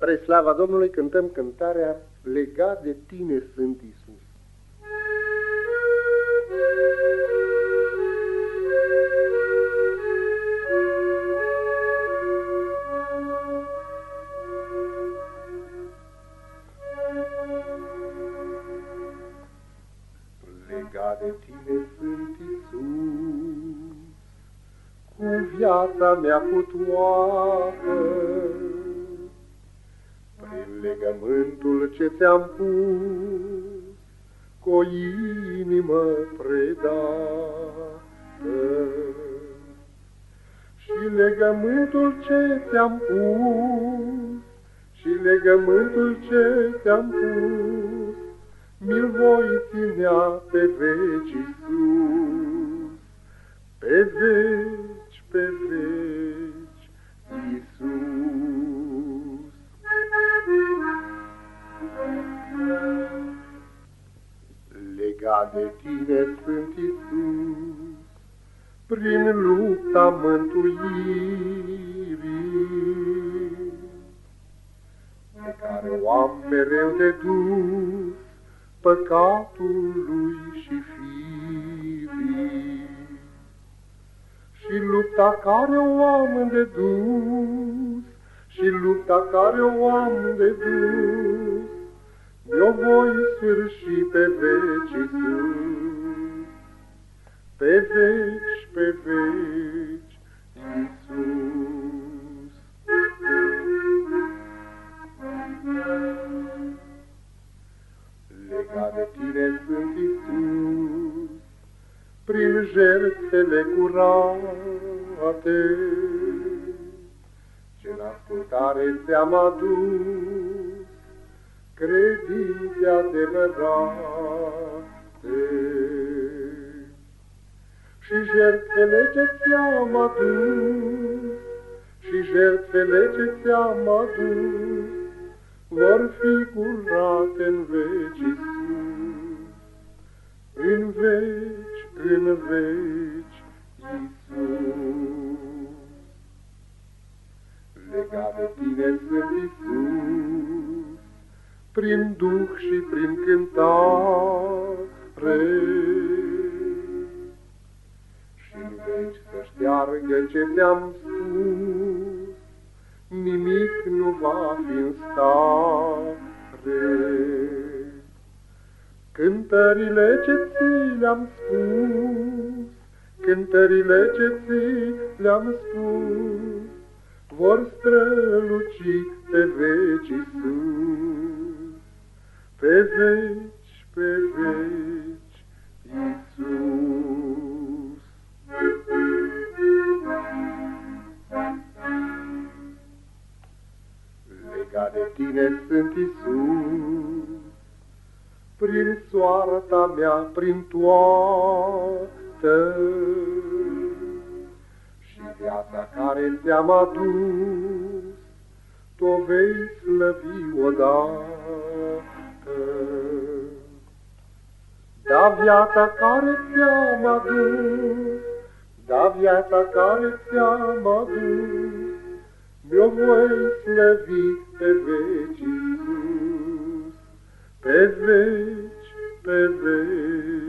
Spre slava Domnului cântăm cântarea Legat de tine sunt Iisus. Legat de tine sunt Iisus, cu viața mea cu toată, prin legământul ce ți-am pus, cu o inimă predată. Și legământul ce ți-am pus, și legământul ce ți-am pus, mi-l voi ținea pe veci, Iisus, pe veci, pe veci, Iisus. Legat de tine sunt Iisus, prin lupta mântuirii, pe care o am mereu de dus, păcatului și firii. Și lupta care o am de dus, și lupta care o am de dus, mi-o voi sfârși pe veci, Iisus, pe veci, pe veci, Iisus. Legat de tine sunt Iisus, prin jertfele curate, ce în ascultare ți-am adus, credințe adevărate. Și jertfele ce ți-am adus, și jertfele ce ți-am adus, vor fi curate în veci, Iisus, în veci, în veci, Iisus. Legat de tine sunt Iisus, prin Duh și prin cântare, și-n veci să șteargă ce ți-am spus, nimic nu va fi în stare. Cântările ce ți le-am spus, cântările ce ți le-am spus, vor străluci pe veci, Iisus, pe veci, pe veci, Iisus. Legat de tine sunt Iisus, prin soarta mea, prin toată, și viața care ți-am adus, tu vei slăvi odată. Da, viața care ți-am adus, da, viața care ți-am adus, mi-o voi slăvi pe veci, Iisus, pe veci, pe veci.